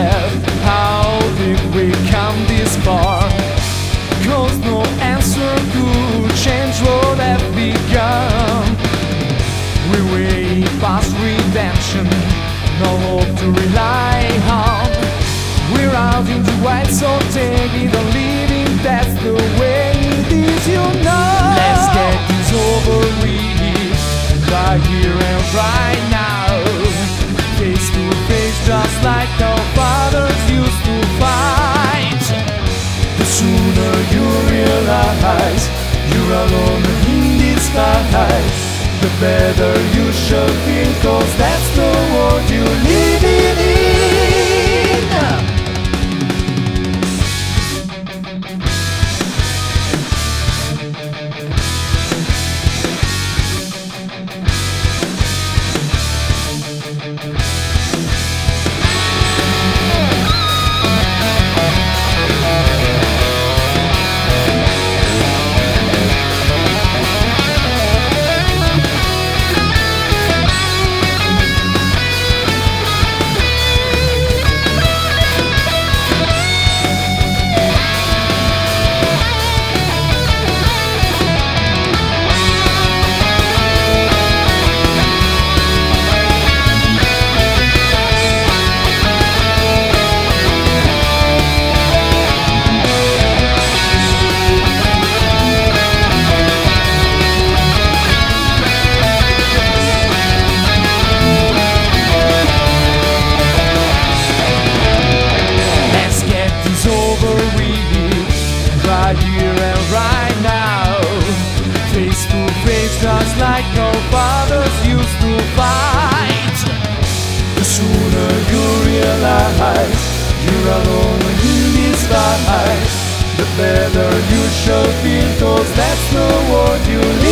yourself, how did we come this far? 'Cause no answer could change what have begun. We way past redemption, no hope to rely on. We're out in the wild, so take it or leave it, that's the way it is, you know. Let's get this over with, right here and right now. Face to face, just like our fathers used to fight. The sooner you realize you're alone in this fight, the better you shall feel, 'cause that's the world you live in. Right here and right now, face to face, just like our fathers used to fight. The sooner you realize you're alone in this fight, the better you shall feel, 'cause that's the world you live in.